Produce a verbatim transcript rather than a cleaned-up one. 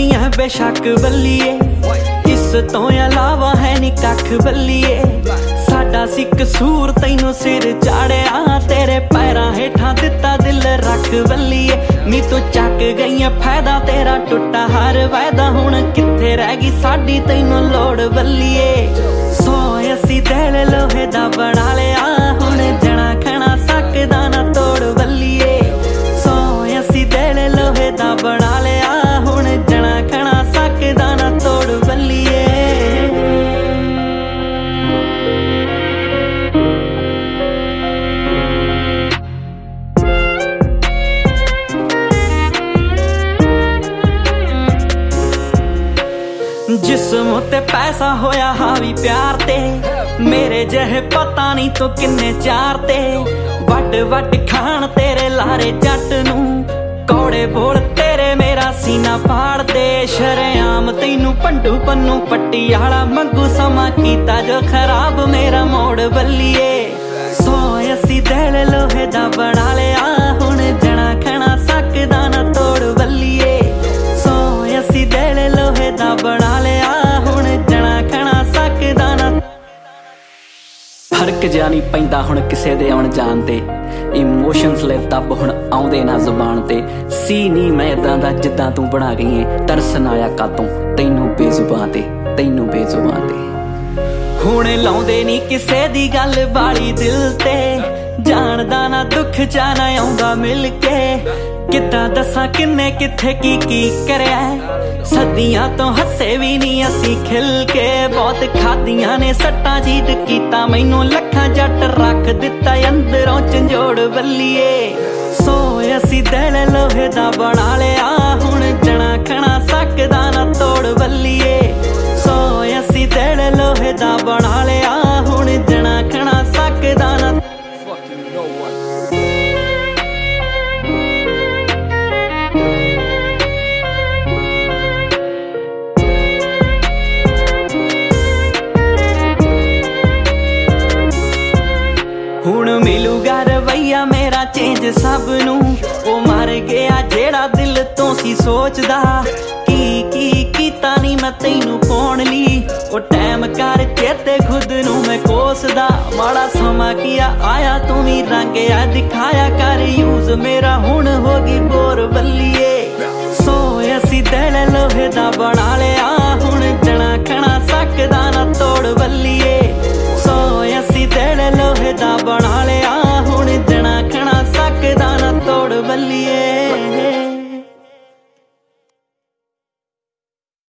गईयां बेशक बल्लीए, इस तो अलावा है नी कख बल्लीए। साडा सी कसूर तैनू सिर चाड़िया, तेरे पैरां हेठां दिता दिल रख बल्लीए। नी तू चक गईयां फायदा तेरा टुटा हर वायदा, हुण कित्थे रह गई साडी तैनू लोड़ बल्लीए। सौ असी दिल लोहे दा बना लिया, हुण जना खना सकदा ना तोड़ बल्लीए। सौ असी दिल लोहे दा बना लिया, हुण जना खना सकदा ना तोड़ बल्लीए। जिस्म ते पैसा होया हावी प्यार ते, मेरे जहे पता नहीं तो किन्ने चार ते। वड वड खान तेरे लारे जट नू, कौड़े बोल तेरे मेरा सीना फाड़ दे। शरेआम तैनू पंडू पन्नू पट्टी आला मंगू समा कीता जो खराब मेरा मोड़ बल्लीए। सौ असी दिल लोहे दा बना लिया, हुण जना खना सकदा ना तोड़ बल्लीए। सौ असी दिल लोहे दा बना लिया, हुण जना खना सकदा ना। फर्क जिहा नहीं पैंदा हुण किसे दे आउण जाण ते, इमोशनस ले तब हुण आउंदे ना जुबान ते। सी नी मैं इदां दा जिद्दां तू बना गई है, तरसन आया कातों तैनू बेजुबां ते, तैनू बेजुबां ते। हुण लाउंदे नी किसे दी गल बाली दिल ते, जानदा ना दुख जाना आउंदा मिल के। किद्दां दसां किन्ने कित्थे की की करया, सदियां तो हसे भी नहीं असी खिल के। बहुत खादियां ने सट्टां जीत कीता मैनू, लखां जट रख दिता अंदरों झंजोड़ बल्लीए। सौ असी दिल लोहे दा बना लिया, हुण जना खना सकदा ना तोड़ बल्लीए। सौ असी दिल लोहे दा बना लिया, हुण जना खना सकदा ना। हुण मिलूगा रवैया मेरा चेंज सब नू, ओ मर गया जेड़ा दिल तो सी सोचदा। की की कीता नी मैं तैनू पाउण ली, ओ टैम कर चेते खुद नू मैं कोसदा। माड़ा समा किया आया तू भी रंग आ दिखाया कर यूज मेरा, हुण होगी बोर बल्लीए। सौ असी दिल लोहे दा बना लिया, हुण जना खना सकदा ना तोड़ बल्लीए।